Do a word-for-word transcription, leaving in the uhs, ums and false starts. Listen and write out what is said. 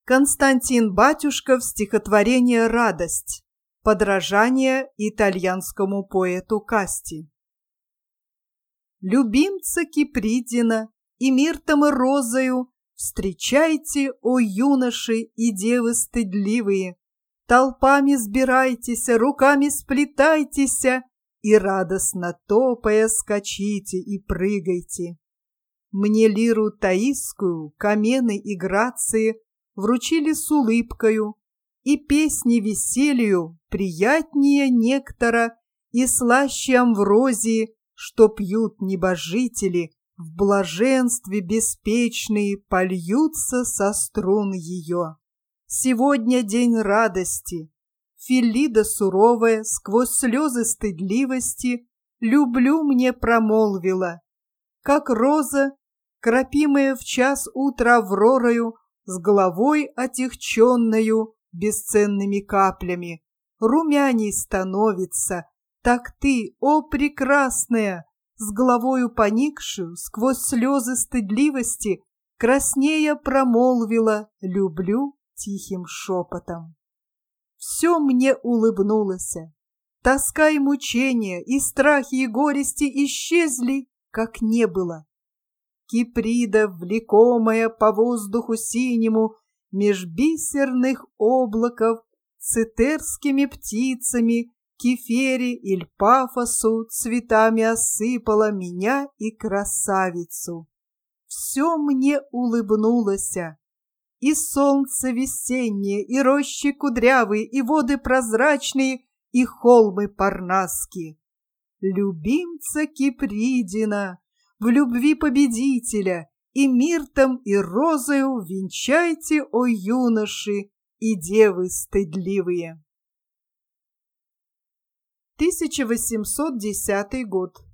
Константин Батюшков, стихотворение «Радость», подражание итальянскому поэту Касти. Любимца Кипридина и миртом и розою встречайте, о юноши и девы стыдливые, толпами сбирайтесь, руками сплетайтесь и радостно топая скачите и прыгайте. Мне лиру таисскую, камены и грации вручили с улыбкою, и песни веселью приятнее нектора и слаще амврозии, что пьют небожители, в блаженстве беспечные польются со струн ее. Сегодня день радости. Филида суровая сквозь слезы стыдливости «люблю» мне промолвила, как роза, крапимая в час утра авророю, с головой отягченною бесценными каплями, румяней становится, так ты, о прекрасная, с головою поникшую, сквозь слезы стыдливости, краснея промолвила «люблю» тихим шепотом. Все мне улыбнулось, тоска и мучения, и страхи, и горести исчезли, как не было. Киприда, влекомая по воздуху синему, меж бисерных облаков, цитерскими птицами, Кефери иль Пафосу цветами осыпала меня и красавицу. Все мне улыбнулось, и солнце весеннее, и рощи кудрявые, и воды прозрачные, и холмы парнасские. Любимца Кипридина, в любви победителя, и миртом, и розою венчайте, о юноши и девы стыдливые. тысяча восемьсот десятый год.